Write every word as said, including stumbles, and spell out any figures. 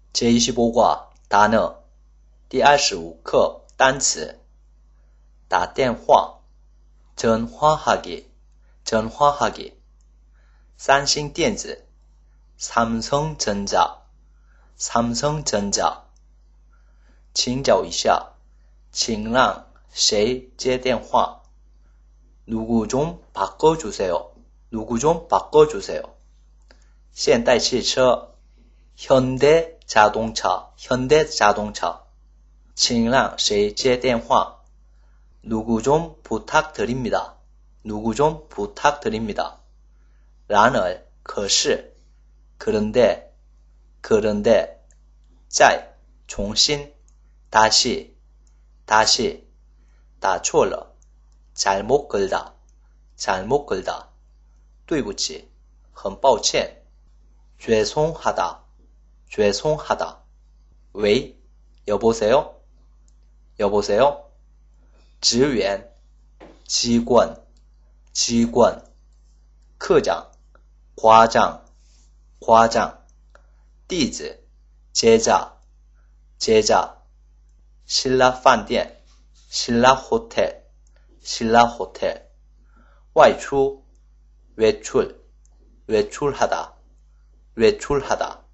제이십오 과 단어第二十五课单词打电话 전화하기 전화하기 삼성電子 삼성전자 삼성전자 请找一下请让谁接电话 누구 좀 바꿔주세요 누구 좀 바꿔주세요 现代汽车 현대자동차 현대자동차 请让谁接电话 누구 좀 부탁드립니다 누구 좀 부탁드립니다 然而可是 그런데 그런데 再 重新 다시 다시 打错了 잘못 걸다 잘못 걸다 对不起很抱歉 죄송하다 죄송하다 왜 여보세요 여보세요 职员 机关 机关 科长 과장 과장 弟子 제자 제자 신라饭店 신라 호텔 신라 호텔 外出 외출 외출하다 외출하다